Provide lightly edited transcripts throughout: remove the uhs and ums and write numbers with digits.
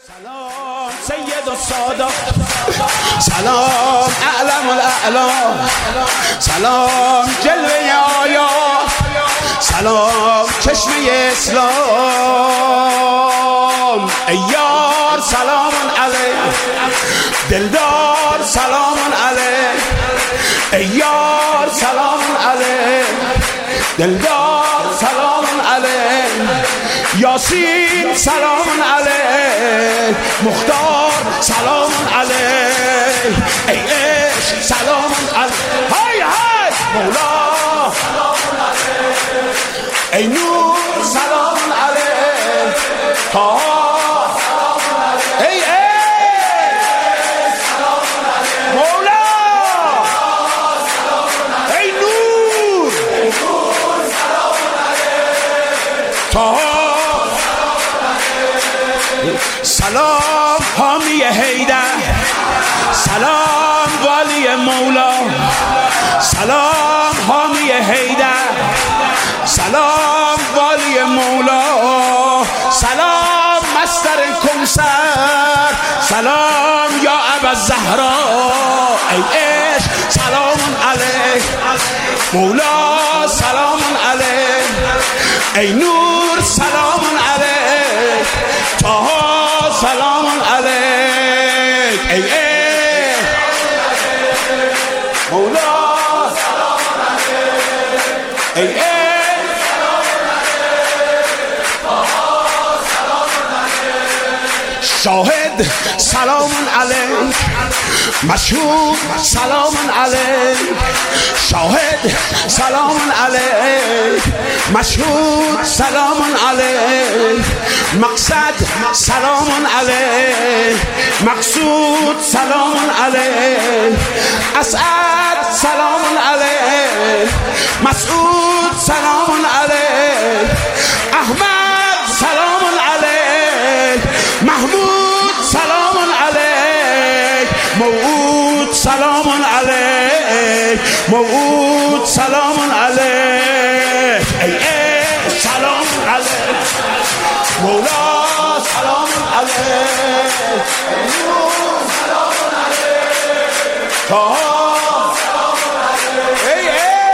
سلام سید السادات، سلام اعلم الاعلام، سلام جلوه آیا، سلام چشمه اسلام. ای یار سلام علیک، دلدار سلام علیک. ای یار سلام علیک، دلدار سلام علیک. یاسین سلام علیک، مختار سلام علیک. ای عشق سلام علیک، های های مولا ای نور سلام علیک. ها ای عشق مولا ای نور تا سلام حامی حیدر، سلام والی مولا، سلام حامی حیدر، سلام والی مولا، سلام مستر کوثر، سلام یا ابوالزهرا. ای عشق سلام علیک، مولا سلام علیک. ای نور سلام علیک، طه سلام علیک. ای مولا سلام علیک. ای شاهد سلام علیک، مشهود سلام علیک. شاهد سلام علیک، مشهود سلام علیک. مقصد سلام علیک، مقصود سلام علیک. اسعد سلام علیک، مسعود سلام علیک. احمد سلام علیک، محمود سلام علیک. موعود سلام علیک، موعود سلام علیک. ای سلام علیک، مولا سلام علیک. سلام علیک، تا سلام علیک. ای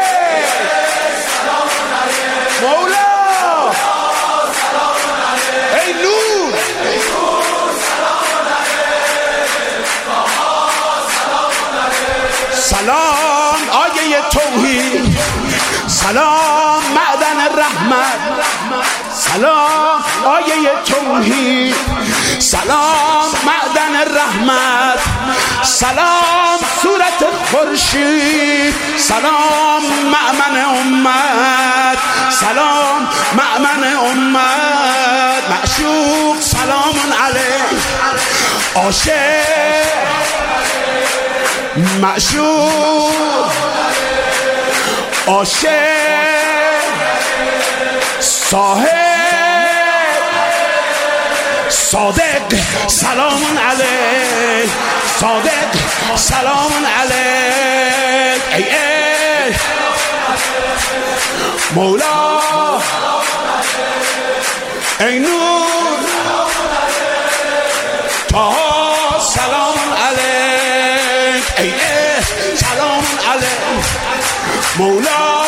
سلام علیک، مولا سلام علیک. ای نور سلام علیک، تا سلام علیک. سلام آیه توحید، سلام معدن رحمت، سلام آیه توحید، سلام معدن رحمت، سلام صورت خورشید، سلام مأمن امت، سلام مأمن امت. معشوق سلام علیک، عاشق معشوق عاشق صاحب صادق سلام علیک، صادق سلام علیک. ای مولا ای نور تا سلام علیک. ای سلام علیک، مولا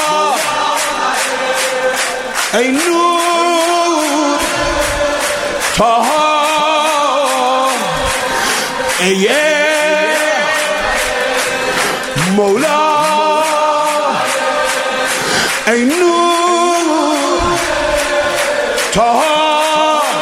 ای نور تا ای مولا ای نور